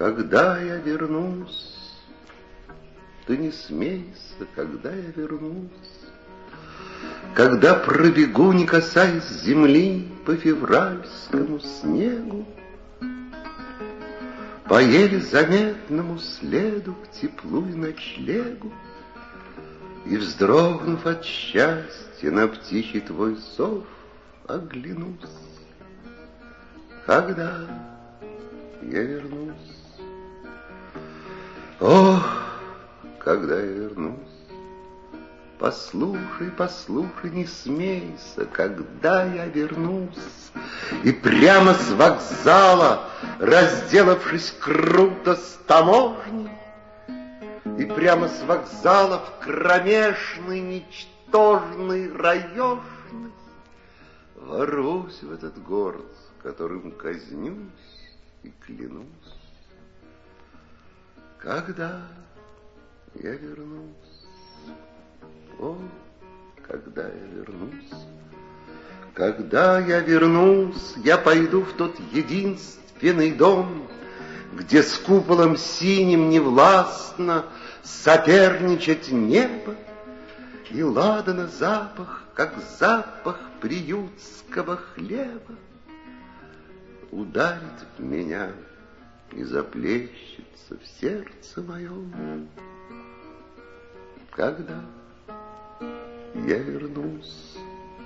Когда я вернусь, ты не смейся, когда я вернусь, когда пробегу, не касаясь земли, по февральскому снегу, по еле заметному следу к теплу и ночлегу, и, вздрогнув от счастья, на птичий твой зов оглянусь. Когда я вернусь, ох, когда я вернусь, послушай, послушай, не смейся, когда я вернусь, и прямо с вокзала, разделавшись круто с таможней, и прямо с вокзала в кромешный, ничтожный, раешный, ворвусь в этот город, которым казнюсь и клянусь. Когда я вернусь, о, когда я вернусь, когда я вернусь, я пойду в тот единственный дом, где с куполом синим невластно соперничать небо, и ладана запах, как запах приютского хлеба, ударит в меня и заплещется в сердце моем. Когда я вернусь,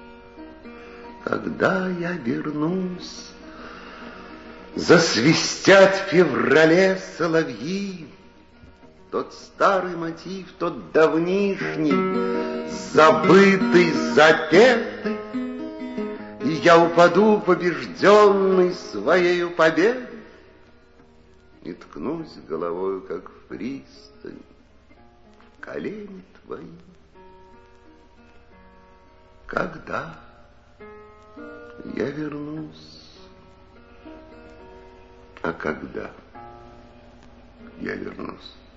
когда я вернусь, засвистят в феврале соловьи, тот старый мотив, тот давнишний, забытый, запетый, и я упаду побежденный своею победой и ткнусь головою, как в пристань, в колени твои. Когда я вернусь, а когда я вернусь?